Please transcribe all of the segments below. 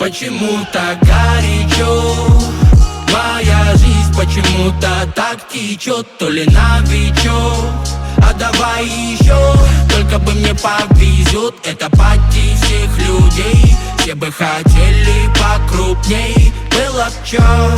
Почему-то горячо моя жизнь, почему-то так течет. То ли новичок, а давай еще. Только бы мне повезет, это пати всех людей. Все бы хотели покрупней. Было б чё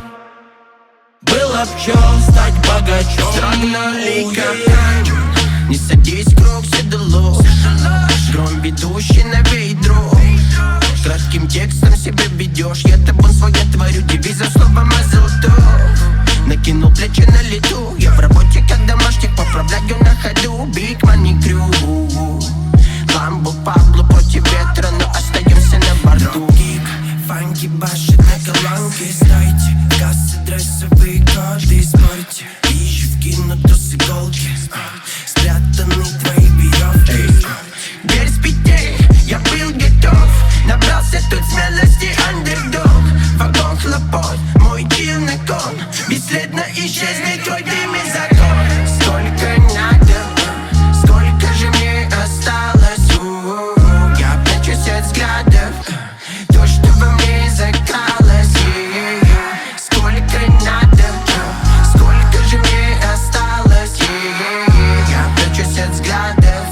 стать богачом. Страннолика, не садись в круг, седло. Гром ведущий на ведро. Кратким текстом себя ведешь. Я табун свой творю, девизом словом азотов. Накинул плечи на лету. Я в работе как домашних, поправляю на ходу. Big money crew. Ламбо Пабло против ветра, но остаемся на борту. Фанки башит на колонке. Стойте, кассы, дрессовые коды. Спорьте, вижу вкинуту с иголки. Спрятаны твои веревки. Дверь с петель, я был готов. Набрался тут смелости, андердог. Вагон хлопот, мой чил на кон. Бесследно исчезнет твой дым и закон. Сколько надо, сколько же мне осталось. Я прячусь от взглядов, то, что во мне закралось. Сколько надо, сколько же мне осталось. Я прячусь от взглядов,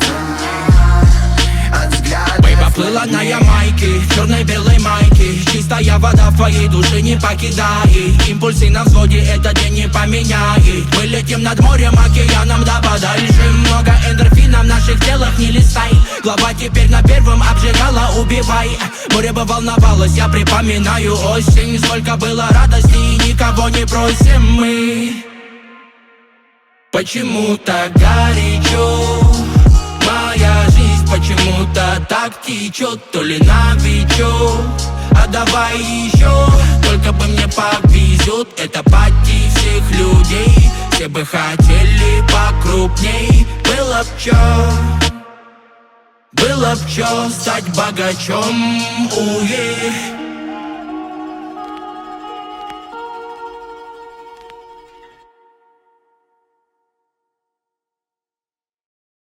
от взглядов. Бэй поплыла на Ямайке, в черной-белой майке. Чистая вода в твоей душе не покидает. Импульсы на взводе этот день не поменяет. Мы летим над морем, океаном да подальше. Много эндорфина в наших телах, не листай. Глава теперь на первом обжигала, убивай. Море бы волновалось, я припоминаю осень. Сколько было радости и никого не просим мы. Почему-то горячо моя жизнь, почему-то так течет. То ли новичок, а давай еще. Только бы мне повезет, это пати всех людей. Все бы хотели покрупней. Было б чё стать богачом.